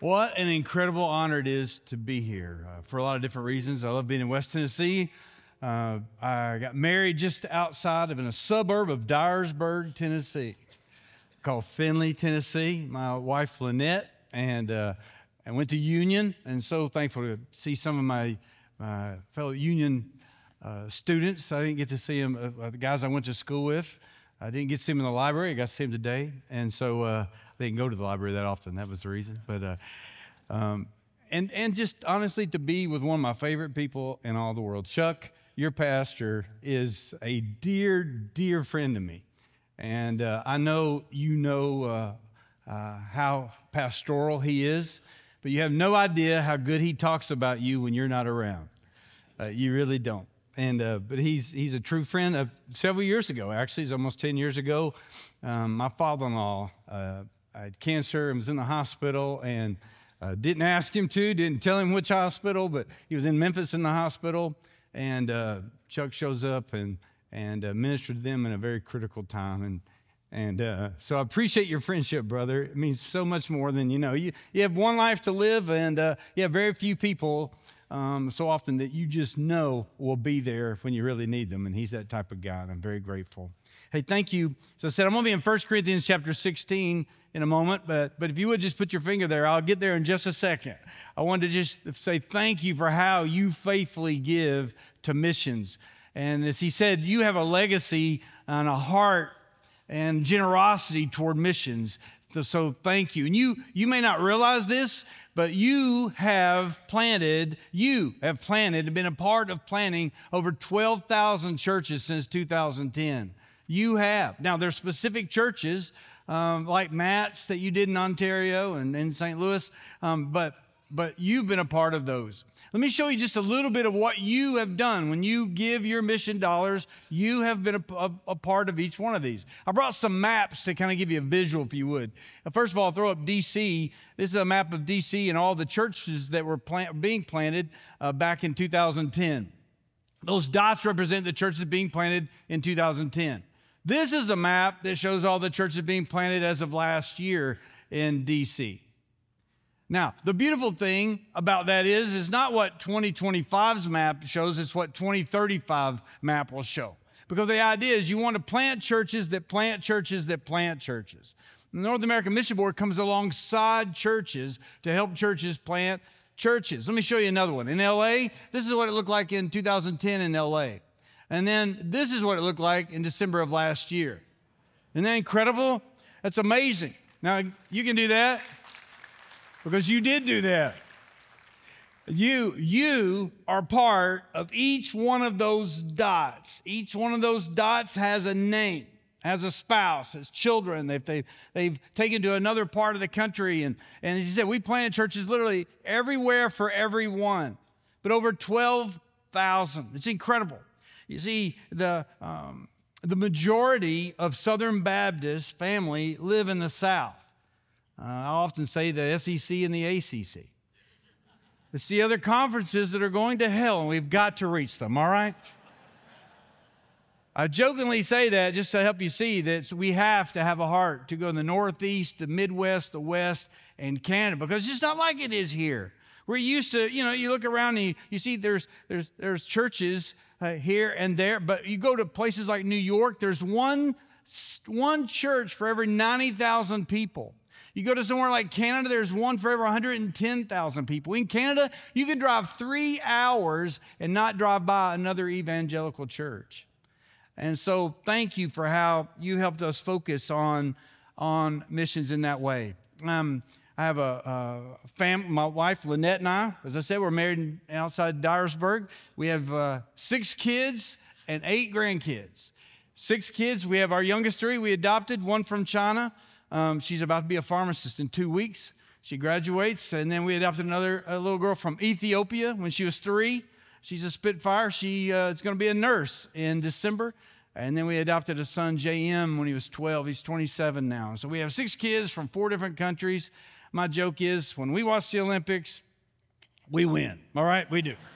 What an incredible honor it is to be here for a lot of different reasons. I love being in West Tennessee. I got married just outside of in a suburb of Dyersburg, Tennessee, called Findlay, Tennessee. My wife, Lynette, and I went to Union, and so thankful to see some of my fellow Union students. I didn't get to see them, the guys I went to school with. I didn't get to see them in the library. I got to see them today, and so I didn't go to the library that often. That was the reason. But and just honestly, to be with one of my favorite people in all the world, Chuck, your pastor, is a dear, dear friend to me, and I know you know how pastoral he is, but you have no idea how good he talks about you when you're not around. You really don't. And but he's a true friend. Several years ago, actually, it's almost 10 years ago, my father-in-law had cancer and was in the hospital, and didn't ask him to, didn't tell him which hospital, but he was in Memphis in the hospital, and Chuck shows up and ministered to them in a very critical time. And so I appreciate your friendship, brother. It means so much more than you know. You have one life to live, and you have very few people so often that you just know will be there when you really need them, and he's that type of guy, and I'm very grateful. Hey, thank you. So I said I'm going to be in 1 Corinthians chapter 16 in a moment, but if you would just put your finger there, I'll get there in just a second. I wanted to just say thank you for how you faithfully give to missions. And as he said, you have a legacy and a heart and generosity toward missions. So thank you. And you may not realize this, but you have planted and been a part of planting over 12,000 churches since 2010. You have. Now, there's specific churches like Matt's that you did in Ontario and in St. Louis, but you've been a part of those. Let me show you just a little bit of what you have done. When you give your mission dollars, you have been a part of each one of these. I brought some maps to kind of give you a visual, if you would. First of all, I'll throw up D.C. This is a map of D.C. and all the churches that were being planted back in 2010. Those dots represent the churches being planted in 2010. This is a map that shows all the churches being planted as of last year in D.C. Now, the beautiful thing about that is not what 2025's map shows, it's what 2035 map will show. Because the idea is you want to plant churches that plant churches that plant churches. The North American Mission Board comes alongside churches to help churches plant churches. Let me show you another one. In L.A., this is what it looked like in 2010 in L.A. And then this is what it looked like in December of last year. Isn't that incredible? That's amazing. Now, you can do that. Because you did do that. You are part of each one of those dots. Each one of those dots has a name, has a spouse, has children. They've taken to another part of the country. And as you said, we planted churches literally everywhere for everyone. But over 12,000. It's incredible. You see, the majority of Southern Baptist family live in the South. I often say the SEC and the ACC. It's the other conferences that are going to hell, and we've got to reach them, all right? I jokingly say that just to help you see that we have to have a heart to go in the Northeast, the Midwest, the West, and Canada, because it's just not like it is here. We're used to, you look around and you see there's churches here and there, but you go to places like New York, there's one church for every 90,000 people. You go to somewhere like Canada, there's one for every 110,000 people. In Canada, you can drive 3 hours and not drive by another evangelical church. And so thank you for how you helped us focus on missions in that way. I have a family, my wife, Lynette, and I, as I said, we're married outside Dyersburg. We have 6 kids and 8 grandkids. 6 kids, we have our youngest 3 we adopted, one from China. She's about to be a pharmacist in 2 weeks. She graduates, and then we adopted a little girl from Ethiopia when she was 3. She's a Spitfire. She is going to be a nurse in December. And then we adopted a son, J.M., when he was 12. He's 27 now. So we have 6 kids from 4 different countries. My joke is, when we watch the Olympics, we win. All right? We do.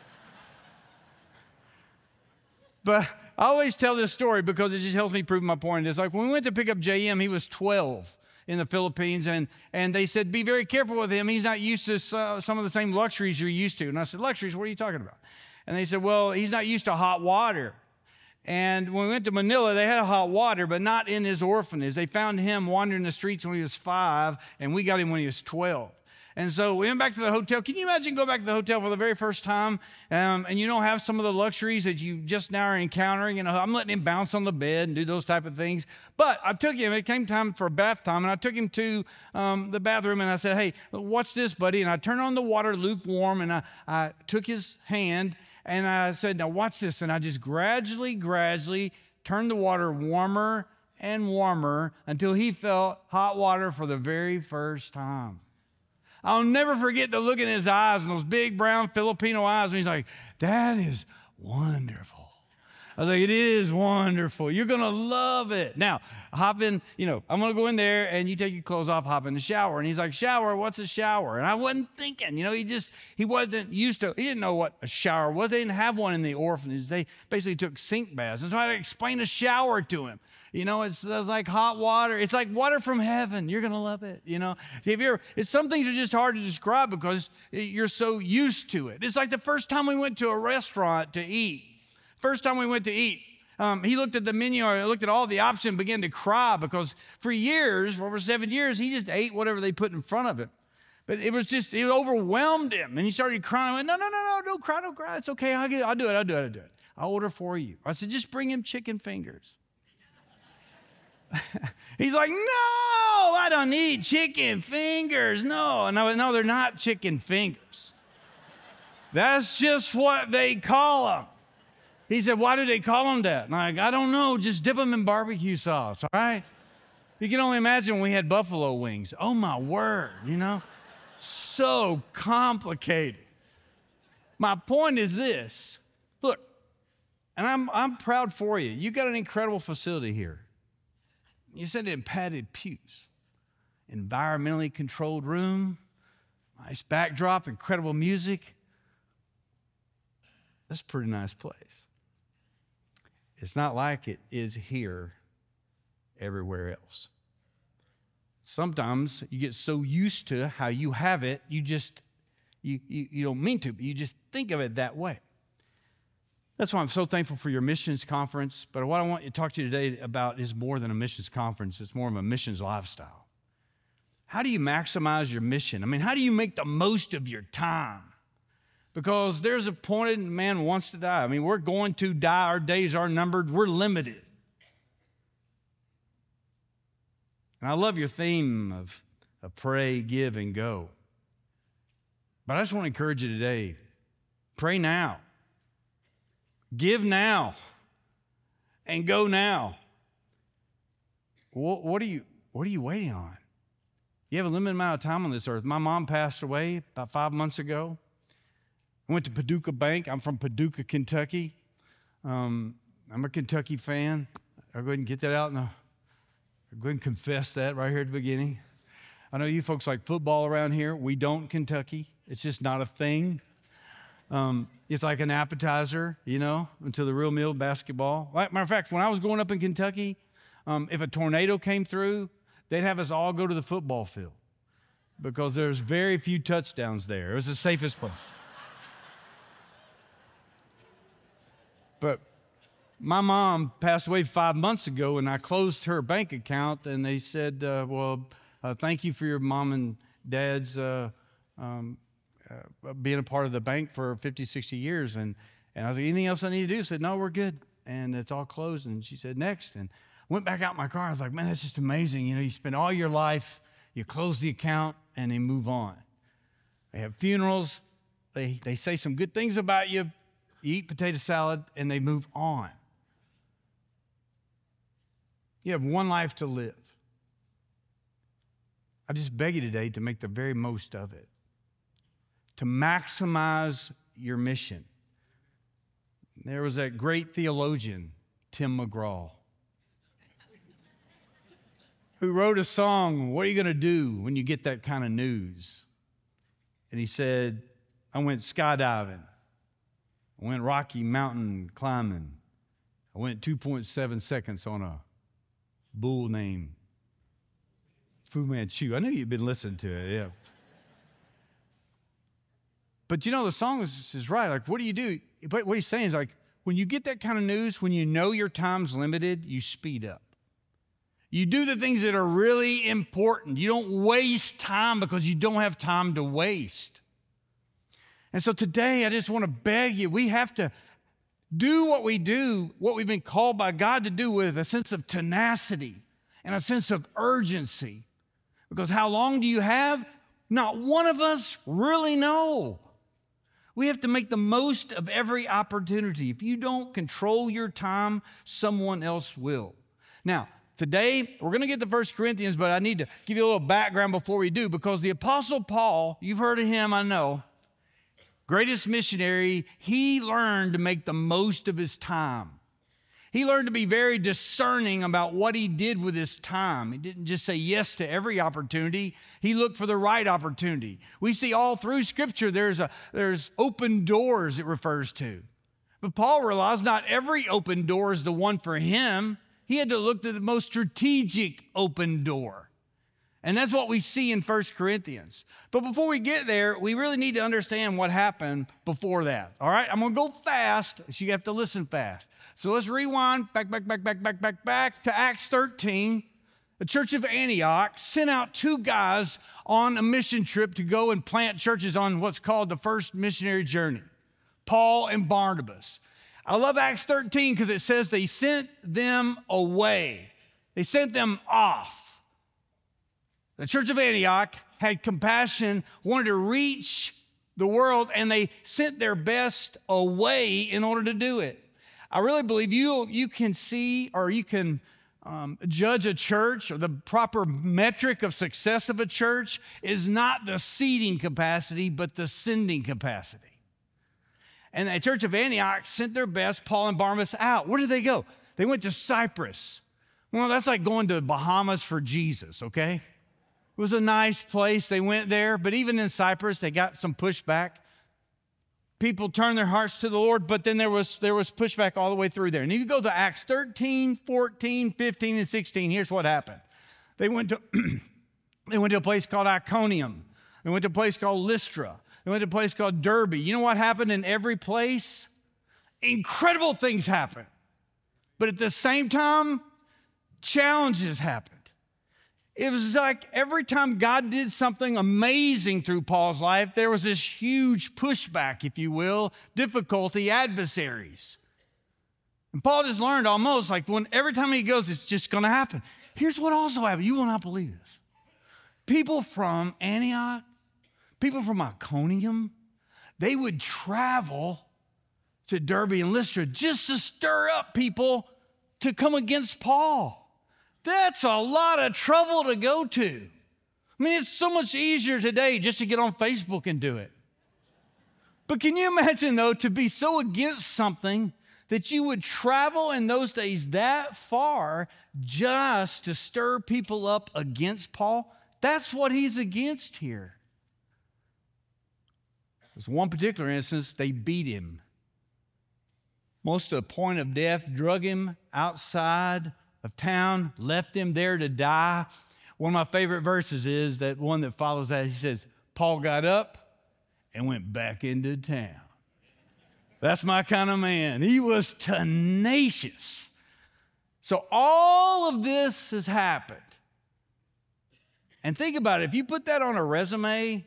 But I always tell this story because it just helps me prove my point. It's like when we went to pick up J.M., he was 12. in the Philippines, and they said, be very careful with him. He's not used to some of the same luxuries you're used to. And I said, luxuries, what are you talking about? And they said, well, he's not used to hot water. And when we went to Manila, they had hot water, but not in his orphanage. They found him wandering the streets when he was 5, and we got him when he was 12. And so we went back to the hotel. Can you imagine go back to the hotel for the very first time, and you don't have some of the luxuries that you just now are encountering? You know, I'm letting him bounce on the bed and do those type of things. But I took him. It came time for bath time, and I took him to the bathroom, and I said, hey, watch this, buddy. And I turned on the water lukewarm, and I took his hand, and I said, now watch this. And I just gradually turned the water warmer and warmer until he felt hot water for the very first time. I'll never forget the look in his eyes and those big brown Filipino eyes. And he's like, that is wonderful. I was like, it is wonderful. You're going to love it. Now, hop in, I'm going to go in there and you take your clothes off, hop in the shower. And he's like, shower? What's a shower? And I wasn't thinking, he wasn't used to, he didn't know what a shower was. They didn't have one in the orphanage. They basically took sink baths. And so I had to explain a shower to him. It's like hot water. It's like water from heaven. You're going to love it. Some things are just hard to describe because you're so used to it. It's like the first time we went to a restaurant to eat. First time we went to eat, he looked at the menu, or looked at all the options, began to cry because for over 7 years, he just ate whatever they put in front of him. But it overwhelmed him. And he started crying. I went, no, don't cry. It's okay. I'll do it. I'll order for you. I said, just bring him chicken fingers. He's like, no, I don't need chicken fingers. No, they're not chicken fingers. That's just what they call them. He said, why do they call them that? And I'm like, I don't know. Just dip them in barbecue sauce, all right? You can only imagine when we had buffalo wings. Oh, my word, So complicated. My point is this. Look, and I'm proud for you. You got an incredible facility here. You sit in padded pews, environmentally controlled room, nice backdrop, incredible music. That's a pretty nice place. It's not like it is here everywhere else. Sometimes you get so used to how you have it, you don't mean to, but you just think of it that way. That's why I'm so thankful for your missions conference. But what I want to talk to you today about is more than a missions conference. It's more of a missions lifestyle. How do you maximize your mission? How do you make the most of your time? Because there's a point in man wants to die. We're going to die. Our days are numbered. We're limited. And I love your theme of pray, give, and go. But I just want to encourage you today, pray now. Give now and go now. What are you waiting on? You have a limited amount of time on this earth. My mom passed away about 5 months ago. I went to Paducah Bank. I'm from Paducah, Kentucky. I'm a Kentucky fan. I'll go ahead and get that out. I'll go ahead and confess that right here at the beginning. I know you folks like football around here. We don't in Kentucky. It's just not a thing. It's like an appetizer, until the real meal, basketball. Matter of fact, when I was growing up in Kentucky, if a tornado came through, they'd have us all go to the football field because there's very few touchdowns there. It was the safest place. But my mom passed away 5 months ago, and I closed her bank account, and they said, thank you for your mom and dad's being a part of the bank for 50, 60 years. And I was like, anything else I need to do? She said, no, we're good. And it's all closed. And she said, next. And I went back out in my car. I was like, man, that's just amazing. You spend all your life, you close the account, and they move on. They have funerals. They say some good things about you. You eat potato salad, and they move on. You have one life to live. I just beg you today to make the very most of it, to maximize your mission. There was that great theologian, Tim McGraw, who wrote a song, What Are You Going to Do When You Get That Kind of News? And he said, I went skydiving. I went Rocky Mountain climbing. I went 2.7 seconds on a bull named Fu Manchu. I knew you'd been listening to it, yeah. But you know, the song is right. Like, what do you do? But what he's saying is like, when you get that kind of news, when you know your time's limited, you speed up. You do the things that are really important. You don't waste time because you don't have time to waste. And so today, I just want to beg you, we have to do what we do, what we've been called by God to do with a sense of tenacity and a sense of urgency. Because how long do you have? Not one of us really know. We have to make the most of every opportunity. If you don't control your time, someone else will. Now, today, we're going to get to 1 Corinthians, but I need to give you a little background before we do, because the Apostle Paul, you've heard of him, I know, greatest missionary, he learned to make the most of his time. He learned to be very discerning about what he did with his time. He didn't just say yes to every opportunity. He looked for the right opportunity. We see all through Scripture there's open doors it refers to. But Paul realized not every open door is the one for him. He had to look to the most strategic open door. And that's what we see in 1 Corinthians. But before we get there, we really need to understand what happened before that. All right? I'm going to go fast, so you have to listen fast. So let's rewind back to Acts 13. The church of Antioch sent out two guys on a mission trip to go and plant churches on what's called the first missionary journey, Paul and Barnabas. I love Acts 13 because it says they sent them away. They sent them off. The church of Antioch had compassion, wanted to reach the world, and they sent their best away in order to do it. I really believe you can see, or you can judge a church, or the proper metric of success of a church is not the seating capacity, but the sending capacity. And the church of Antioch sent their best, Paul and Barnabas, out. Where did they go? They went to Cyprus. Well, that's like going to Bahamas for Jesus, okay? It was a nice place. They went there, but even in Cyprus, they got some pushback. People turned their hearts to the Lord, but then there was pushback all the way through there. And if you go to Acts 13, 14, 15, and 16, here's what happened. They went to a place called Iconium. They went to a place called Lystra. They went to a place called Derbe. You know what happened in every place? Incredible things happened. But at the same time, challenges happened. It was like every time God did something amazing through Paul's life, there was this huge pushback, if you will, difficulty, adversaries. And Paul just learned almost like every time he goes, it's just going to happen. Here's what also happened. You will not believe this. People from Antioch, people from Iconium, they would travel to Derbe and Lystra just to stir up people to come against Paul. That's a lot of trouble to go to. I mean, it's so much easier today just to get on Facebook and do it. But can you imagine, though, to be so against something that you would travel in those days that far just to stir people up against Paul? That's what he's against here. There's one particular instance, they beat him. Most to the point of death, drug him outside of town, left him there to die. One of my favorite verses is that one that follows that. He says, Paul got up and went back into town. That's my kind of man. He was tenacious. So all of this has happened. And think about it. If you put that on a resume,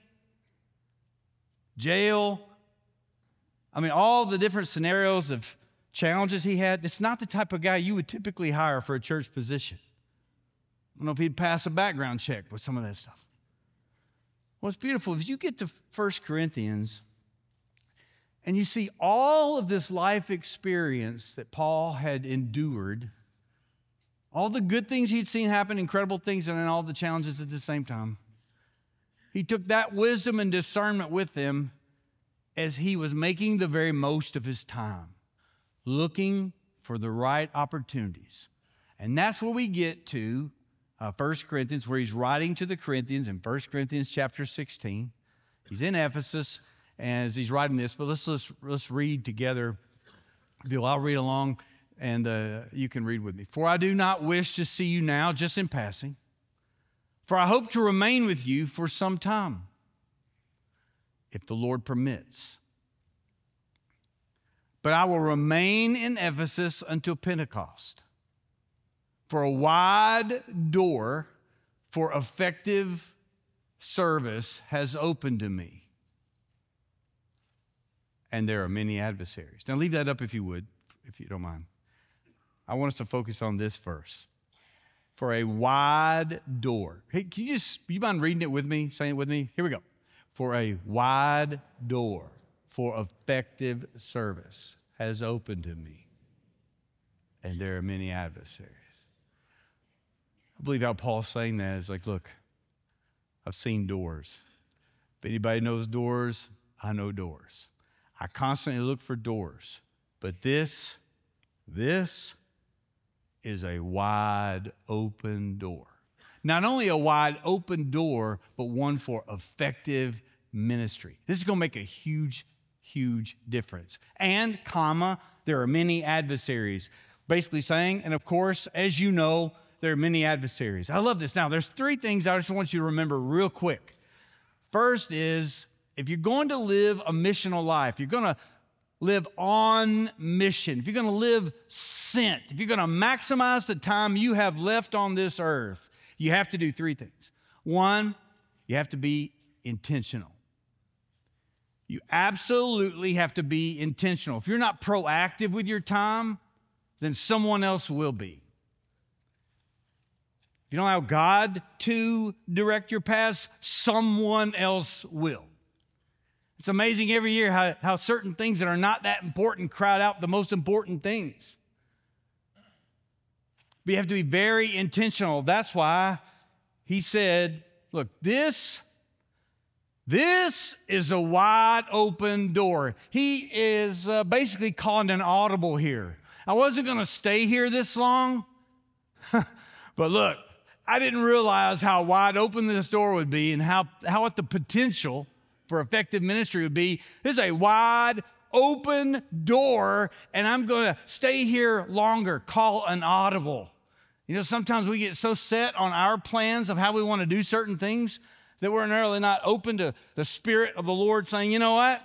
jail, all the different scenarios of challenges he had, it's not the type of guy you would typically hire for a church position. I don't know if he'd pass a background check with some of that stuff. What's beautiful is you get to 1 Corinthians and you see all of this life experience that Paul had endured, all the good things he'd seen happen, incredible things, and then all the challenges at the same time. He took that wisdom and discernment with him as he was making the very most of his time, looking for the right opportunities. And that's where we get to 1 Corinthians, where he's writing to the Corinthians in 1 Corinthians chapter 16. He's in Ephesus as he's writing this, but let's read together. I'll read along, and you can read with me. For I do not wish to see you now just in passing, For I hope to remain with you for some time, if the Lord permits. But I will remain in Ephesus until Pentecost. For a wide door for effective service has opened to me. And there are many adversaries. Now leave that up if you would, if you don't mind. I want us to focus on this verse. For a wide door. Hey, you mind reading it with me, saying it with me? Here we go. For a wide door for effective service has opened to me, and there are many adversaries. I believe how Paul's saying that is like, look, I've seen doors. If anybody knows doors, I know doors. I constantly look for doors, but this is a wide open door. Not only a wide open door, but one for effective ministry. This is going to make a huge, huge difference. And, there are many adversaries. Basically saying, and of course, as you know, there are many adversaries. I love this. Now, there's three things I just want you to remember real quick. First is, if you're going to live a missional life, you're going to live on mission, if you're going to live sent, if you're going to maximize the time you have left on this earth, you have to do three things. One, you have to be intentional. You absolutely have to be intentional. If you're not proactive with your time, then someone else will be. If you don't allow God to direct your paths, someone else will. It's amazing every year how certain things that are not that important crowd out the most important things. But you have to be very intentional. That's why he said, look, this is a wide open door. He is basically calling an audible here. I wasn't going to stay here this long, but look, I didn't realize how wide open this door would be and how what the potential for effective ministry would be. This is a wide open door, and I'm going to stay here longer. Call an audible. You know, sometimes we get so set on our plans of how we want to do certain things that we're really not open to the Spirit of the Lord saying, you know what?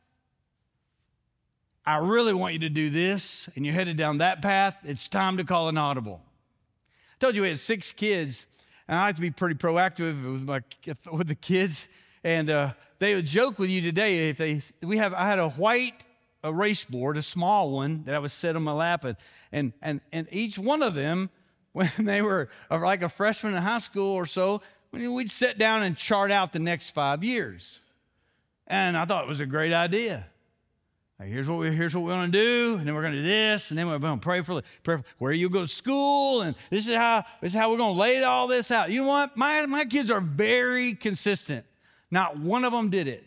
I really want you to do this, and you're headed down that path. It's time to call an audible. I told you we had 6 kids, and I like to be pretty proactive with the kids. And they would joke with you today. I had a white erase board, a small one that I would set on my lap, and each one of them, when they were like a freshman in high school or so, we'd sit down and chart out the next 5 years. And I thought it was a great idea. Like, here's what we're going to do, and then we're going to do this, and then we're going to pray for where you go to school, and this is how we're going to lay all this out. You know what? My kids are very consistent. Not one of them did it.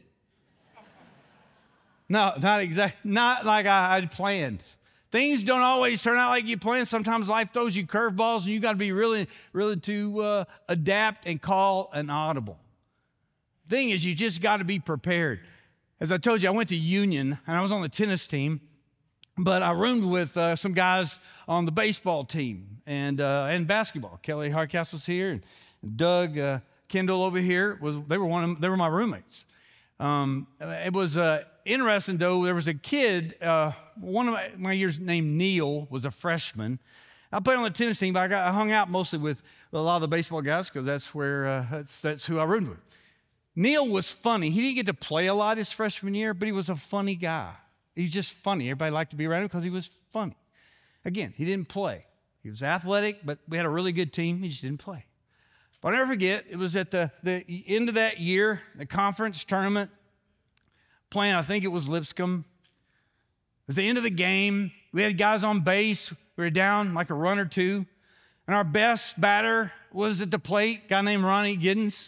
No, not like I planned. Things don't always turn out like you planned. Sometimes life throws you curveballs, and you got to be really, really to adapt and call an audible. Thing is, you just got to be prepared. As I told you, I went to Union, and I was on the tennis team, but I roomed with some guys on the baseball team and basketball. Kelly Hardcastle's here, and Doug Kendall over here. They were my roommates. It was interesting, though. There was a kid, one of my years named Neil, was a freshman. I played on the tennis team, but I hung out mostly with a lot of the baseball guys because that's who I roomed with. Neil was funny. He didn't get to play a lot his freshman year, but he was a funny guy. He's just funny. Everybody liked to be around him because he was funny. Again, he didn't play. He was athletic, but we had a really good team. He just didn't play. But I'll never forget, it was at the end of that year, the conference tournament, playing, I think it was Lipscomb. It was the end of the game. We had guys on base. We were down like a run or two. And our best batter was at the plate, a guy named Ronnie Giddens.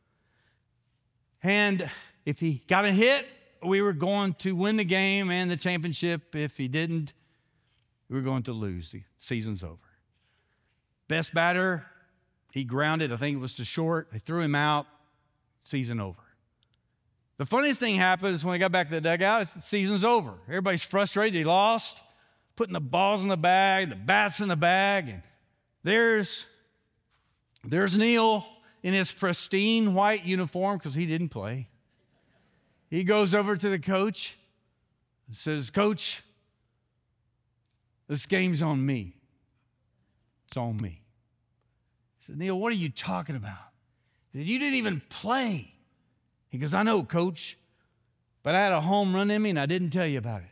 And if he got a hit, we were going to win the game and the championship. If he didn't, we were going to lose. The season's over. Best batter, he grounded. I think it was to short. They threw him out. Season over. The funniest thing happened is when we got back to the dugout, the season's over. Everybody's frustrated. They lost, putting the balls in the bag, the bats in the bag. And there's Neil in his pristine white uniform because he didn't play. He goes over to the coach and says, "Coach, this game's on me. It's on me." I said, "Neil, what are you talking about?" He said, "You didn't even play." He goes, "I know, Coach, but I had a home run in me and I didn't tell you about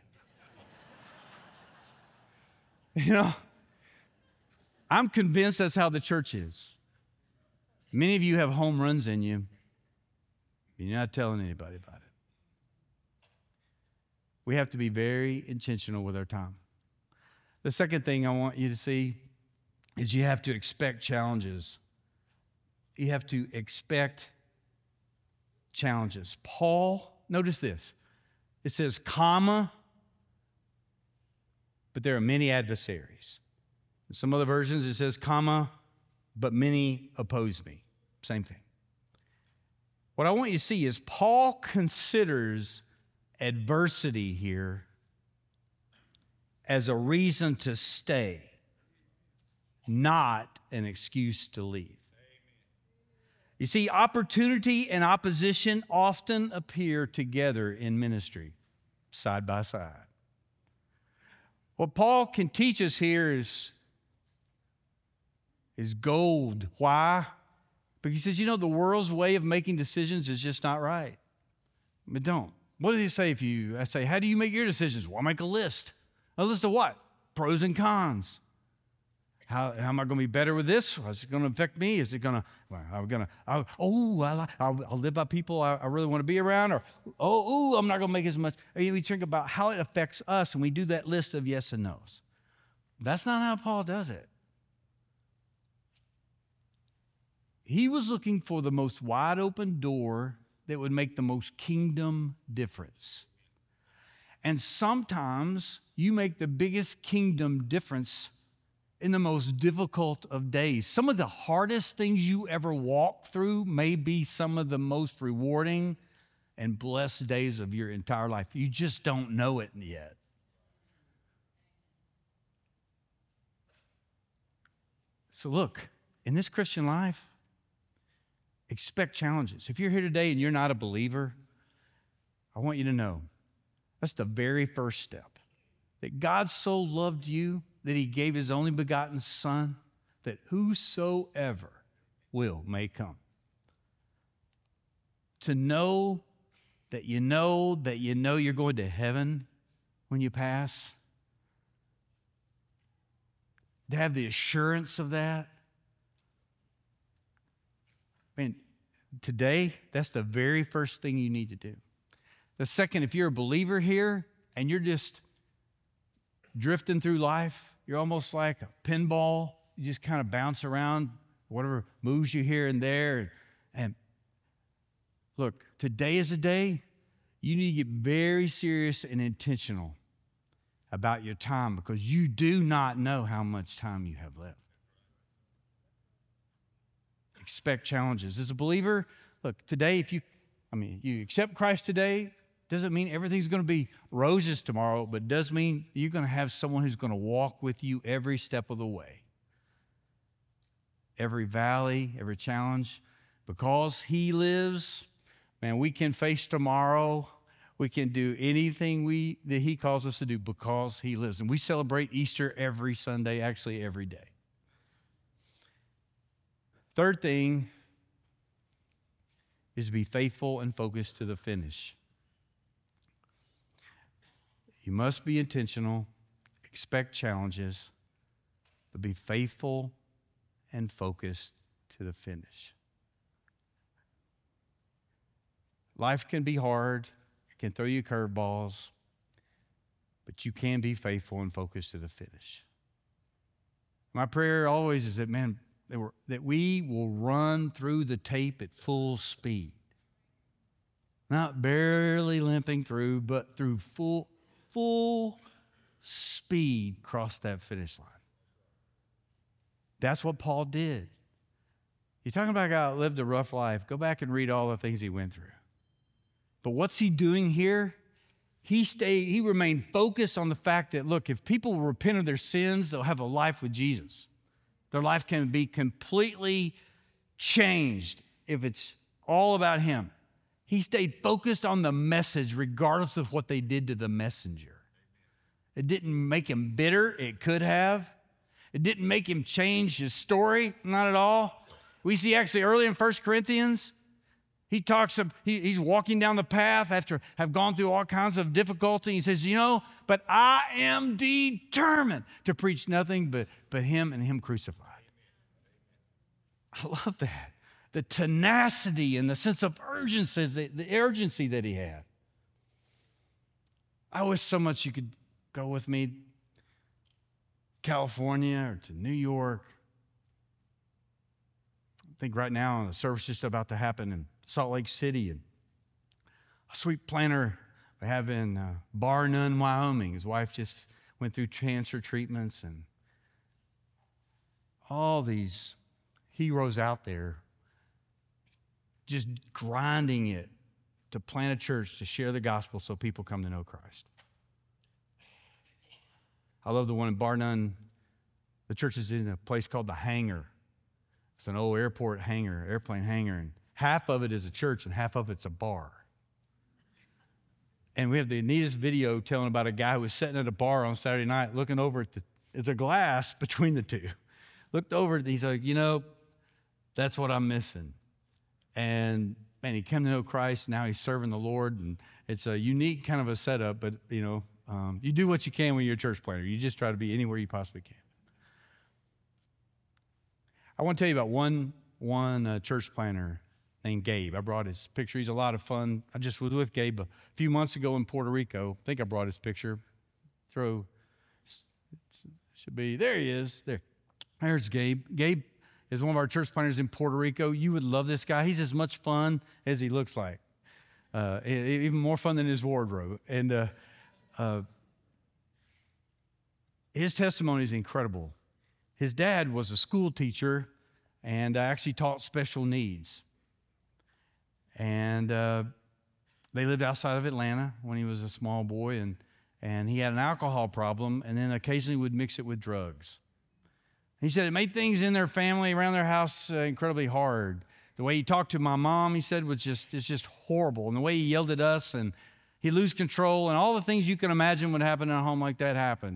it." You know, I'm convinced that's how the church is. Many of you have home runs in you, and you're not telling anybody about it. We have to be very intentional with our time. The second thing I want you to see is you have to expect challenges. You have to expect challenges. Paul, notice this. It says, comma, but there are many adversaries. In some other versions, it says, comma, but many oppose me. Same thing. What I want you to see is Paul considers adversity here as a reason to stay, not an excuse to leave. You see, opportunity and opposition often appear together in ministry, side by side. What Paul can teach us here is gold. Why? Because he says, you know, the world's way of making decisions is just not right. But don't. What does he say I say, how do you make your decisions? Well, I make a list. A list of what? Pros and cons. How am I going to be better with this? Is it going to affect me? Is it going to, I'll live by people I really want to be around, or, I'm not going to make as much. We think about how it affects us, and we do that list of yes and no's. That's not how Paul does it. He was looking for the most wide open door that would make the most kingdom difference. And sometimes you make the biggest kingdom difference in the most difficult of days. Some of the hardest things you ever walk through may be some of the most rewarding and blessed days of your entire life. You just don't know it yet. So look, in this Christian life, expect challenges. If you're here today and you're not a believer, I want you to know that's the very first step. That God so loved you that he gave his only begotten Son, that whosoever will may come. To know that you know you're going to heaven when you pass. To have the assurance of that. Man, today, that's the very first thing you need to do. The second, if you're a believer here and you're just drifting through life, you're almost like a pinball. You just kind of bounce around, whatever moves you here and there. And look, today is a day you need to get very serious and intentional about your time, because you do not know how much time you have left. Expect challenges. As a believer, look, today, you accept Christ today, doesn't mean everything's going to be roses tomorrow, but does mean you're going to have someone who's going to walk with you every step of the way. Every valley, every challenge. Because he lives, man, we can face tomorrow. We can do anything that he calls us to do because he lives. And we celebrate Easter every Sunday, actually every day. Third thing is to be faithful and focused to the finish. You must be intentional, expect challenges, but be faithful and focused to the finish. Life can be hard, it can throw you curveballs, but you can be faithful and focused to the finish. My prayer always is that, man, that we will run through the tape at full speed. Not barely limping through, but through full speed cross that finish line. That's what Paul did. You're talking about a guy that lived a rough life. Go back and read all the things he went through. But what's he doing here? He remained focused on the fact that, look, if people will repent of their sins, they'll have a life with Jesus. Their life can be completely changed if it's all about him. He stayed focused on the message regardless of what they did to the messenger. It didn't make him bitter. It could have. It didn't make him change his story. Not at all. We see actually early in 1 Corinthians, he's walking down the path after have gone through all kinds of difficulty. He says, but I am determined to preach nothing but him and him crucified. I love that. The tenacity and the sense of urgency, the urgency that he had. I wish so much you could go with me to California or to New York. I think right now the service is just about to happen in Salt Lake City. And a sweet planter we have in Bar Nunn, Wyoming. His wife just went through cancer treatments, and all these heroes out there just grinding it to plant a church, to share the gospel so people come to know Christ. I love the one in Bar Nunn. The church is in a place called the Hangar. It's an old airport hangar, airplane hangar, and half of it is a church and half of it's a bar. And we have the neatest video telling about a guy who was sitting at a bar on Saturday night looking over at it's a glass between the two. Looked over at it, he's like, that's what I'm missing. And man, he came to know Christ. Now he's serving the Lord, and it's a unique kind of a setup. But you do what you can when you're a church planter. You just try to be anywhere you possibly can. I want to tell you about one church planter named Gabe. I brought his picture. He's a lot of fun. I just was with Gabe a few months ago in Puerto Rico. I think I brought his picture. Should be there. He is there. There's Gabe. Gabe is one of our church planters in Puerto Rico. You would love this guy. He's as much fun as he looks like. Even more fun than his wardrobe. And his testimony is incredible. His dad was a school teacher and actually taught special needs. And they lived outside of Atlanta when he was a small boy, and he had an alcohol problem, and then occasionally would mix it with drugs. He said it made things in their family, around their house, incredibly hard. The way he talked to my mom, he said, it's just horrible. And the way he yelled at us, and he'd lose control, and all the things you can imagine would happen in a home like that happened.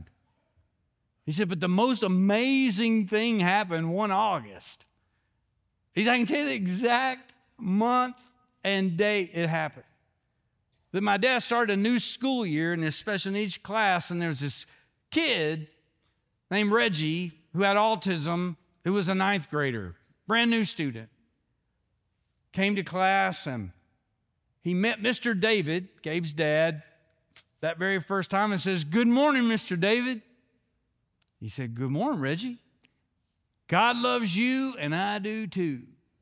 He said, but the most amazing thing happened one August. He said, I can tell you the exact month and date it happened. That my dad started a new school year in his special needs class, and there was this kid named Reggie who had autism, who was a ninth grader, brand new student. Came to class, and he met Mr. David, Gabe's dad, that very first time, and says, good morning, Mr. David. He said, good morning, Reggie. God loves you, and I do too.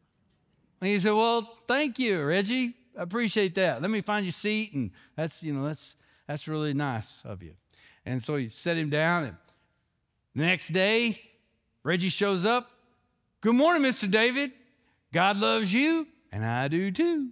And he said, well, thank you, Reggie. I appreciate that. Let me find you a seat, and that's really nice of you. And so he set him down, and the next day, Reggie shows up. Good morning, Mr. David. God loves you, and I do too.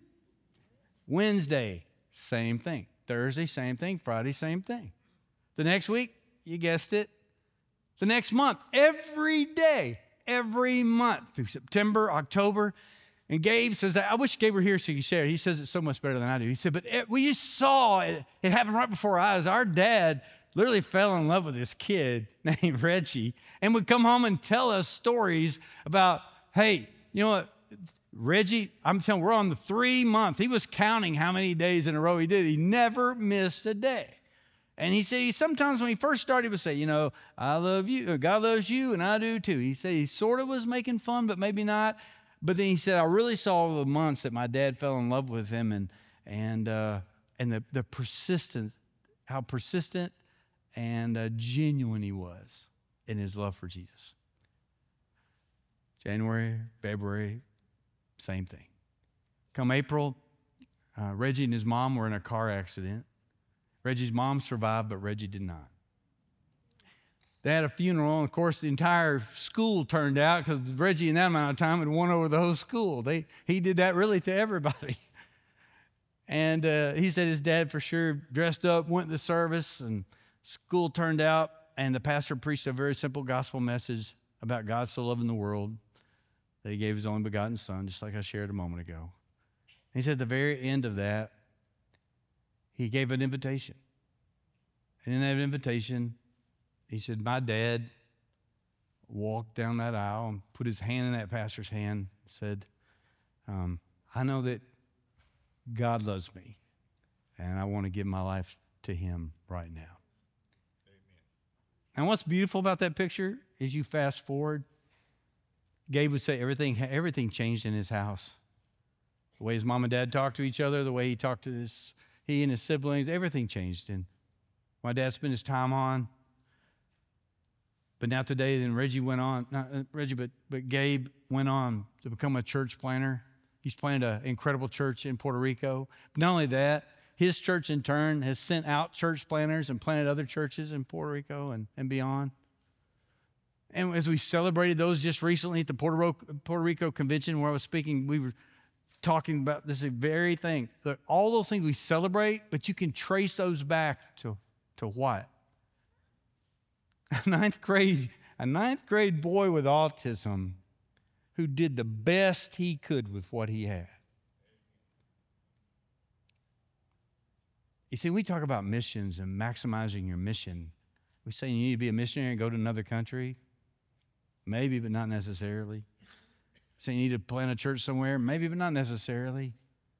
Wednesday, same thing. Thursday, same thing. Friday, same thing. The next week, you guessed it, the next month, every day, every month through September, October. And Gabe says, I wish Gabe were here so he could share. He says it so much better than I do. He said, but we just saw it happen right before our eyes. Our dad literally fell in love with this kid named Reggie and would come home and tell us stories about, hey, you know what, Reggie, I'm telling you, we're on the 3-month. He was counting how many days in a row he did. He never missed a day. And he said sometimes when he first started, he would say, I love you, God loves you, and I do too. He said he sort of was making fun, but maybe not. But then he said, I really saw the months that my dad fell in love with him and the persistence, how persistent and genuine he was in his love for Jesus. January, February, same thing. Come April, Reggie and his mom were in a car accident. Reggie's mom survived, but Reggie did not. They had a funeral, and of course, the entire school turned out because Reggie, in that amount of time, had won over the whole school. He did that really to everybody. And he said his dad for sure dressed up, went to the service, and school turned out, and the pastor preached a very simple gospel message about God so loving the world that he gave his only begotten son, just like I shared a moment ago. And he said at the very end of that, he gave an invitation. And in that invitation, he said, my dad walked down that aisle and put his hand in that pastor's hand and said, I know that God loves me, and I want to give my life to him right now. Amen. And what's beautiful about that picture is you fast forward, Gabe would say everything changed in his house. The way his mom and dad talked to each other, the way he talked to he and his siblings, everything changed. And my dad spent his time on. But now today, then Reggie went on, not Reggie, but Gabe went on to become a church planter. He's planted an incredible church in Puerto Rico. But not only that, his church in turn has sent out church planters and planted other churches in Puerto Rico and beyond. And as we celebrated those just recently at the Puerto Rico convention where I was speaking, we were talking about this very thing. That all those things we celebrate, but you can trace those back to what? A ninth grade boy with autism who did the best he could with what he had. You see, we talk about missions and maximizing your mission. We say you need to be a missionary and go to another country. Maybe, but not necessarily. Say you need to plant a church somewhere. Maybe, but not necessarily.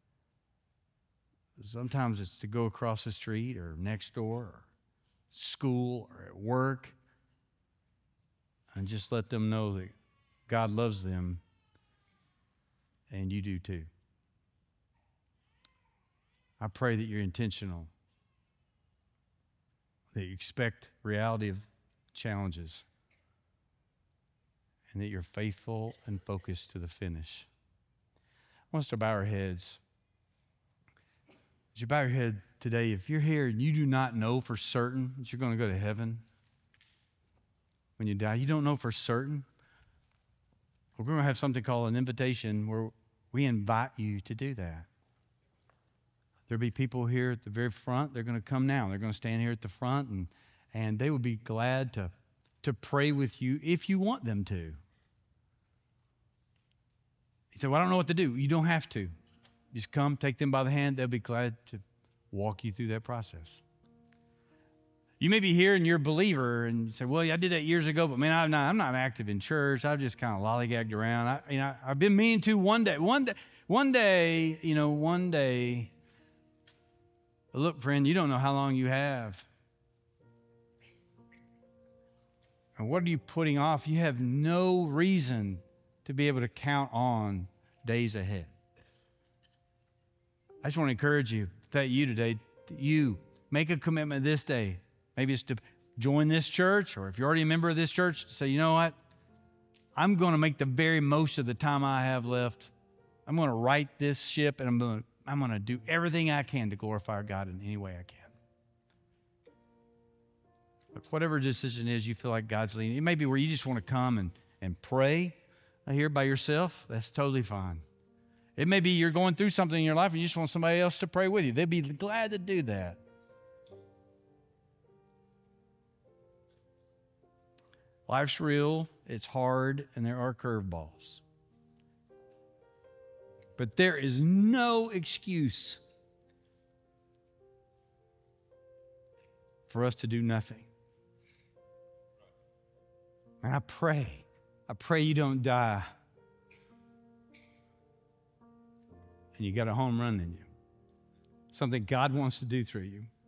Sometimes it's to go across the street or next door or school or at work and just let them know that God loves them and you do too. I pray that you're intentional, that you expect reality of challenges, and that you're faithful and focused to the finish. I want us to bow our heads. As you bow your head today, if you're here and you do not know for certain that you're going to go to heaven when you die, you don't know for certain, we're going to have something called an invitation where we invite you to do that. There'll be people here at the very front. They're going to come now. They're going to stand here at the front, and they would be glad to pray with you if you want them to. You say, well, I don't know what to do. You don't have to. Just come, take them by the hand. They'll be glad to walk you through that process. You may be here and you're a believer and you say, well, yeah, I did that years ago, but man, I'm not active in church. I've just kind of lollygagged around. I've been meaning to one day. Look, friend, you don't know how long you have. And what are you putting off? You have no reason to be able to count on days ahead. I just want to encourage you, that you today, you make a commitment this day. Maybe it's to join this church, or if you're already a member of this church, say, you know what? I'm going to make the very most of the time I have left. I'm going to right this ship, and I'm going to do everything I can to glorify God in any way I can. But whatever decision is you feel like God's leading, it may be where you just want to come and pray here by yourself. That's totally fine. It may be you're going through something in your life and you just want somebody else to pray with you. They'd be glad to do that. Life's real, it's hard, and there are curveballs. But there is no excuse for us to do nothing. And I pray you don't die and you got a home run in you. Something God wants to do through you.